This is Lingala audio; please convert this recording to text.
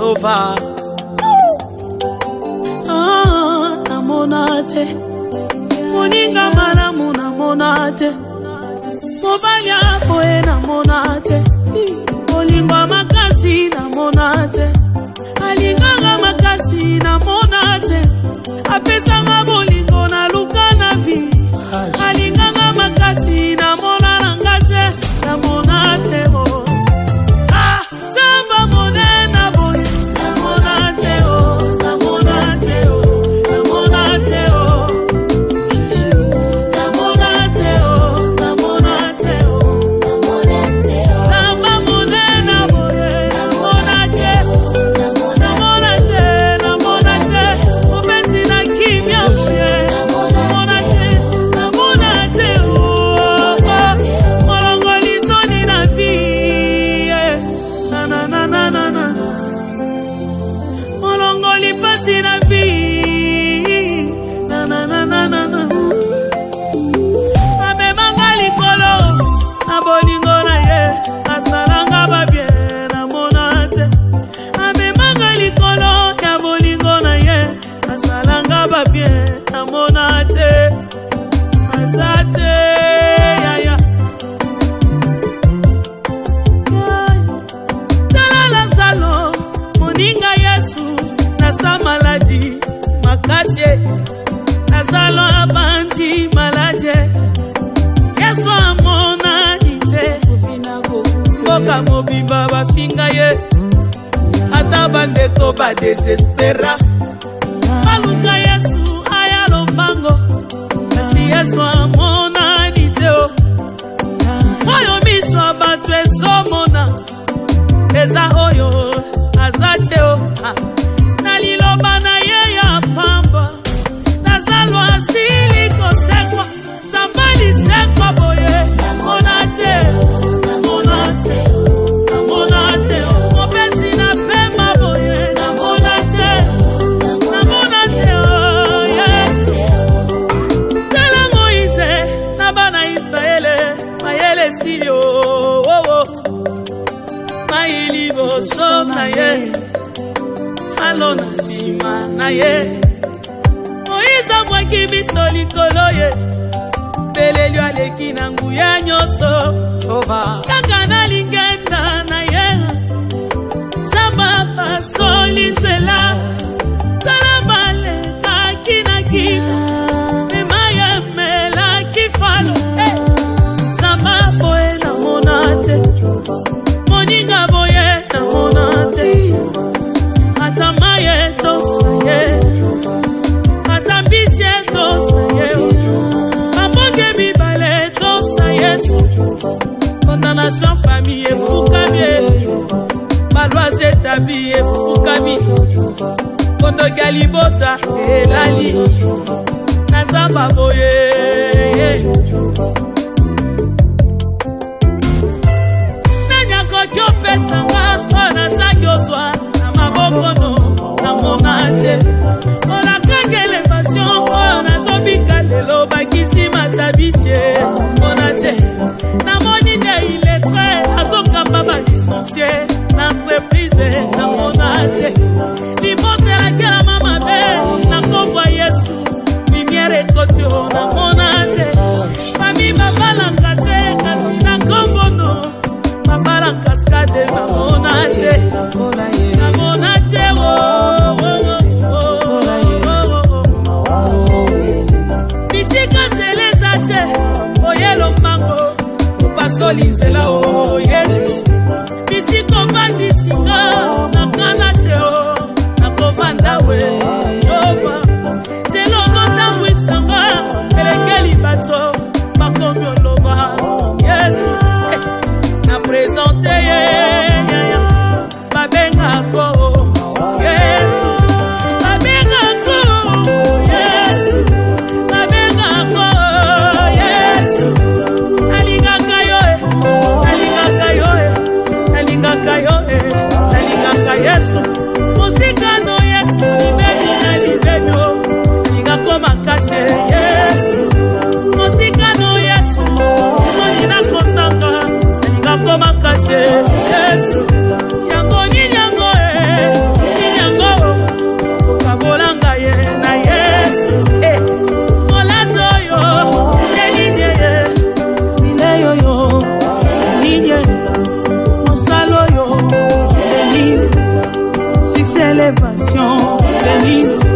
Jova. Namonate moninga malamu namonate mobanya poe namonate olingwa makasi namonate alinganga makasi namonate apesanga bolingo na luka na vi alinganga makasi namona langate namonate o samba monena boy namonate o namonate o namonate o namonate o namonate o namonate o samba monena boy namonate namonate namonate obesi na kimya namonate namonate o molongoli soni na vie na na na na na na molongoli pasi na vie na na na na na na amemanga likolo na bolingo na ye asalanga babie na monate amemanga likolo ya bolingo na ye asalanga babie na monate azate yaya talala salo moninga Yesu na sa maladi makasi na salo abandi maladi Yesu amona ite boka mobimba bafinga ye ata bandeko ba desespera baluka Yesu aya lombango kasi Yesu amona ite o oyo miso abatu ezomona eza oyo azate o naliloba na ye ya pamba nazalwa asili kosekwa sambali sekwa boye namonate namonate namonate mopesi na pema boye namonate namonate yes tela Moise na bana Israele mayele silio maili boso na ye alona sima na ye Moise mwaki biso likolo ye belelio aleki na nguya nyoso Jova kaka na lingenda na ye samba pasoli zela tala bale kakina kina emaye mela kifalo samba boye na monate moninga boye na monate atamaye tosaye atambisye tosaye amoge bibale tosaye condamnation famille efukami baloise établi efukami kondo galibota elali nazamba boye nanyako pesanga ona zagozwa na mabokono na monate ona kangele passion ona zobika lelo bakisi matabisye monate na monide il est très azokamba ba licencié na entreprise na monate libote la kala mama be na kombo Yesu lumière ekotio na monate fami babalanga te kasi na kombo no babala cascade na monate na monate bisika zelezate oyelo mango upasoli nzela o Yesu bisiko vandisinga na kanate o na kovanda we Jova telo zota wisanga elekeli bato bakomi oloba Yesu na présente ye babenga ko Yesu babenga ko Yesu babenga ko Yesu alingaka yo alingaka yo alingaka yo alingaka Yesu musika no Yesu libedi na libedi alingako makase Yesu musika no Yesu soni na kosanga alingako makase Yesu yango ni yango l'élévation, béni